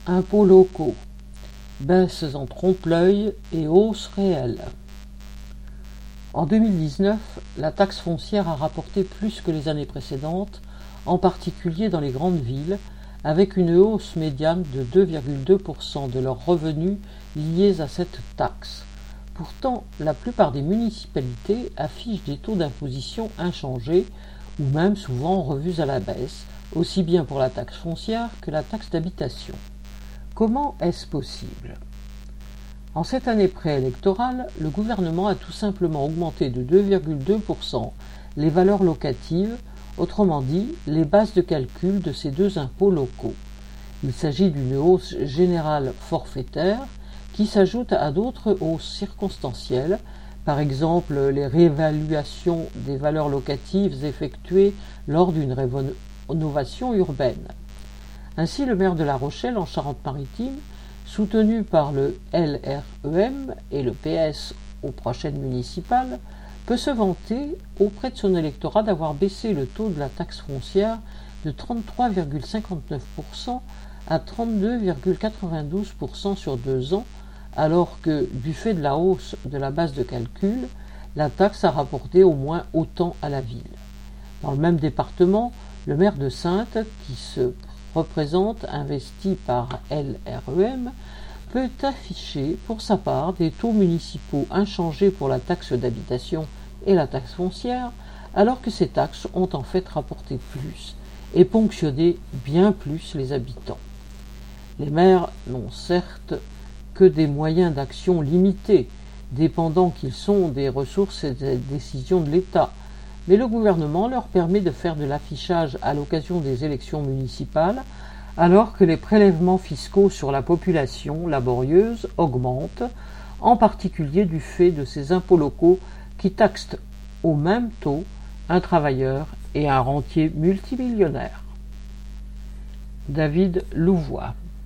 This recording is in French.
Impôts locaux, baisses en trompe-l'œil et hausses réelles. En 2019, la taxe foncière a rapporté plus que les années précédentes, en particulier dans les grandes villes, avec une hausse médiane de 2,2% de leurs revenus liés à cette taxe. Pourtant, la plupart des municipalités affichent des taux d'imposition inchangés ou même souvent revus à la baisse, aussi bien pour la taxe foncière que la taxe d'habitation. Comment est-ce possible ? En cette année préélectorale, le gouvernement a tout simplement augmenté de 2,2% les valeurs locatives, autrement dit les bases de calcul de ces deux impôts locaux. Il s'agit d'une hausse générale forfaitaire qui s'ajoute à d'autres hausses circonstancielles, par exemple les réévaluations des valeurs locatives effectuées lors d'une rénovation urbaine. Ainsi, le maire de La Rochelle, en Charente-Maritime, soutenu par le LREM et le PS aux prochaines municipales, peut se vanter auprès de son électorat d'avoir baissé le taux de la taxe foncière de 33,59% à 32,92% sur 2 ans, alors que, du fait de la hausse de la base de calcul, la taxe a rapporté au moins autant à la ville. Dans le même département, le maire de Saintes, qui se représente investi par LREM, peut afficher pour sa part des taux municipaux inchangés pour la taxe d'habitation et la taxe foncière, alors que ces taxes ont en fait rapporté plus et ponctionné bien plus les habitants. Les maires n'ont certes que des moyens d'action limités, dépendant qu'ils sont des ressources et des décisions de l'État, mais le gouvernement leur permet de faire de l'affichage à l'occasion des élections municipales, alors que les prélèvements fiscaux sur la population laborieuse augmentent, en particulier du fait de ces impôts locaux qui taxent au même taux un travailleur et un rentier multimillionnaire. David Louvois.